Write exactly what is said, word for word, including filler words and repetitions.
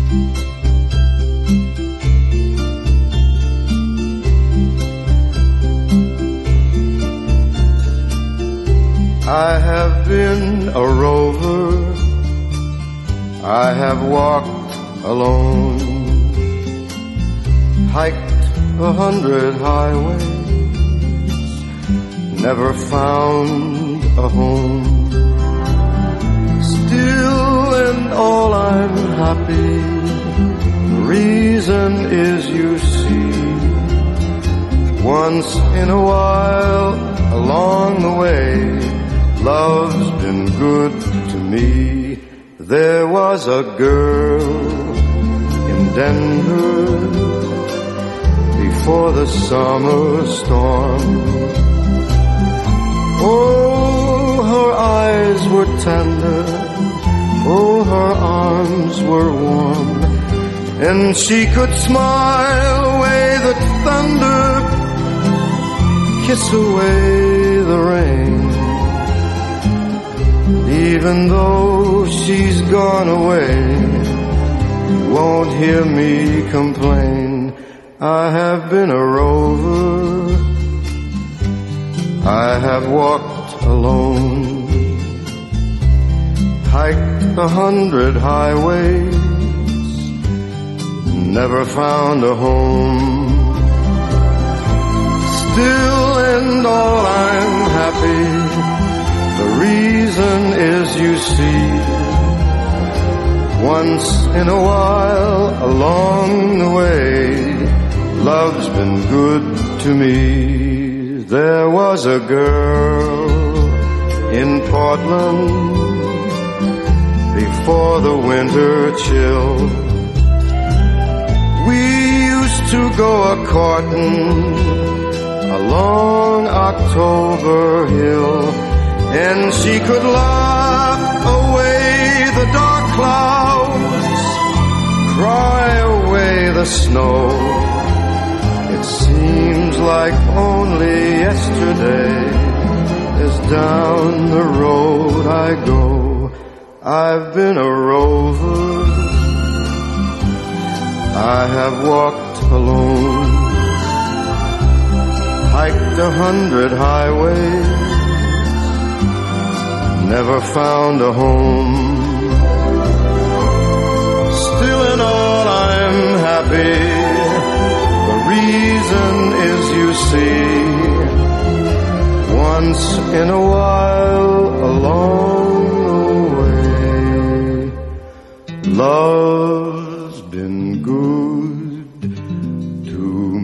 I have been a rover, I have walked alone, hiked a hundred highways, never found a home. Still and all I'm happy, the reason is you see, once in a while along the way, love's been good to me. There was a girl in Denver before the summer storm. Oh, her eyes were tender, oh, her arms were warm, and she could smile away the thunder, kiss away the rain. Even though she's gone away, you won't hear me complain. I have been a rover, I have walked alone, hiked a hundred highways, never found a home. Still and all I'm happy, the reason is you see, once in a while along the way, love's been good to me. There was a girl in Portland before the winter chill. We used to go a-courtin' along October Hill, and she could laugh away the dark clouds, cry away the snow. It seems like only yesterday, as down the road I go. I've been a rover, I have walked alone, hiked a hundred highways, never found a home. Still in all I'm happy, the reason is you see, once in a while along the way, love's been good to